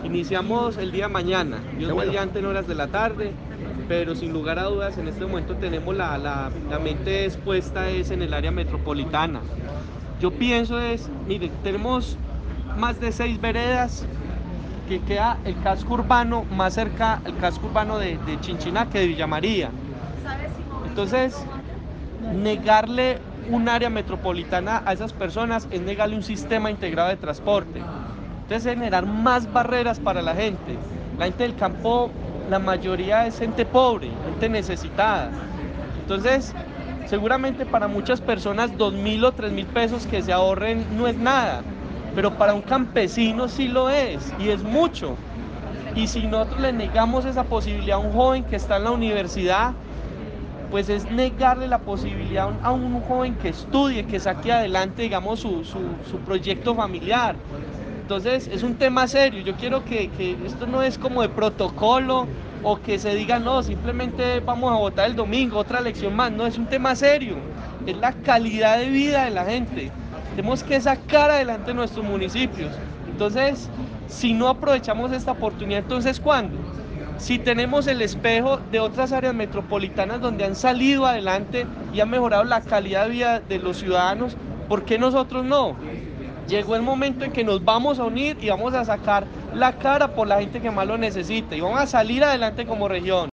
Iniciamos el día de mañana, Dios Bueno. mediante en horas de la tarde, pero sin lugar a dudas en este momento tenemos la mente expuesta es en el área metropolitana. Yo pienso mire, tenemos más de 6 veredas que queda el casco urbano más cerca al casco urbano de Chinchiná que de Villa María. Entonces, negarle un área metropolitana a esas personas es negarle un sistema integrado de transporte. Entonces, generar más barreras para la gente. La gente del campo, la mayoría es gente pobre, gente necesitada. Entonces, seguramente para muchas personas 2.000 o 3.000 pesos que se ahorren no es nada, pero para un campesino sí lo es, y es mucho. Y si nosotros le negamos esa posibilidad a un joven que está en la universidad, pues es negarle la posibilidad a un joven que estudie, que saque adelante, digamos, su proyecto familiar. Entonces es un tema serio. Yo quiero que esto no es como de protocolo o que se diga no, simplemente vamos a votar el domingo, otra elección más. No, es un tema serio. Es la calidad de vida de la gente. Tenemos que sacar adelante nuestros municipios. Entonces, si no aprovechamos esta oportunidad, entonces ¿cuándo? Si tenemos el espejo de otras áreas metropolitanas donde han salido adelante y han mejorado la calidad de vida de los ciudadanos, ¿por qué nosotros no? Llegó el momento en que nos vamos a unir y vamos a sacar la cara por la gente que más lo necesita y vamos a salir adelante como región.